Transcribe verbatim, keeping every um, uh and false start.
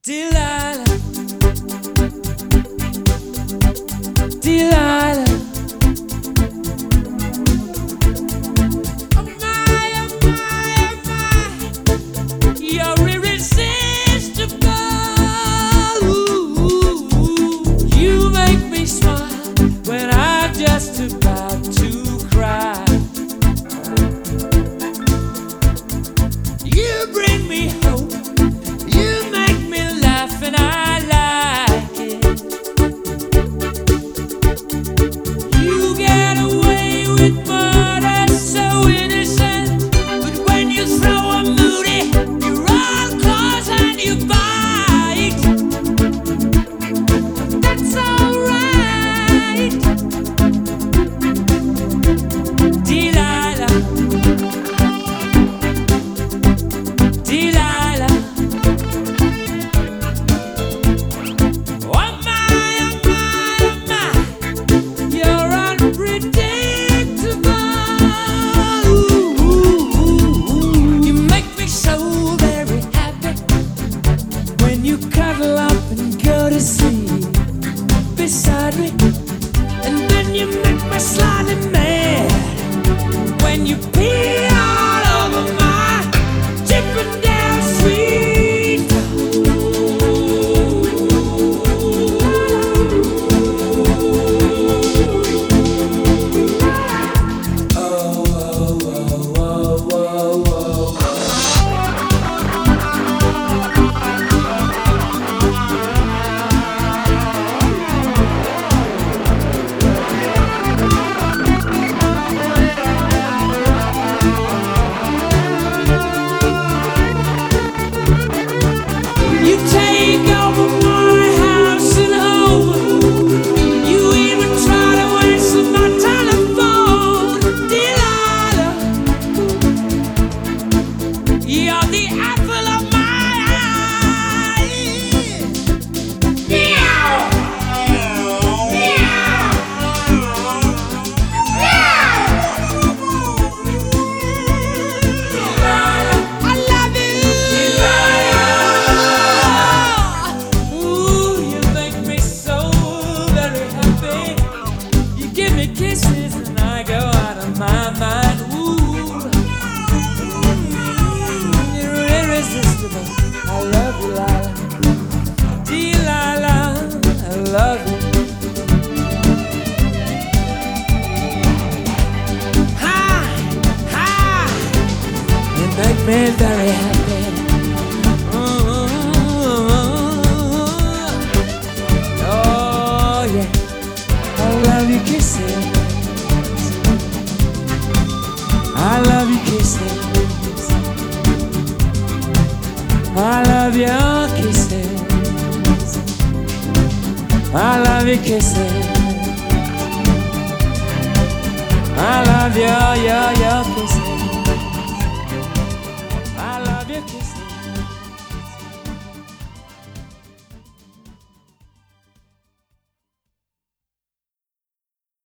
Delilah, Delilah. Oh my, oh my, oh my, you're irresistible. Ooh, you make me smile when I'm just about to cry. You bring me hope. You make me laugh and I like it. You get away with murder so innocent, but when you throw a moody, you roll claws and you bite. That's alright, Delilah, Delilah. You cuddle up and go to sleep beside me, and then you make me slightly mad when you pee all over my Chippendale street. Oh, oh, oh, oh, oh, oh, oh. You take over my house and home. You even try to answer my telephone. Delilah, you're the apple of my eye. Meow, meow, meow. Delilah, I love you. Kisses and I go out of my mind. Ooh, you're irresistible. I love you, Lila. Delilah, I love you. Hi, hi, you make me very happy. Oh yeah, I love you kisses. I love you kisses. I love your kisses. I love your kisses. I love your, your, your kisses.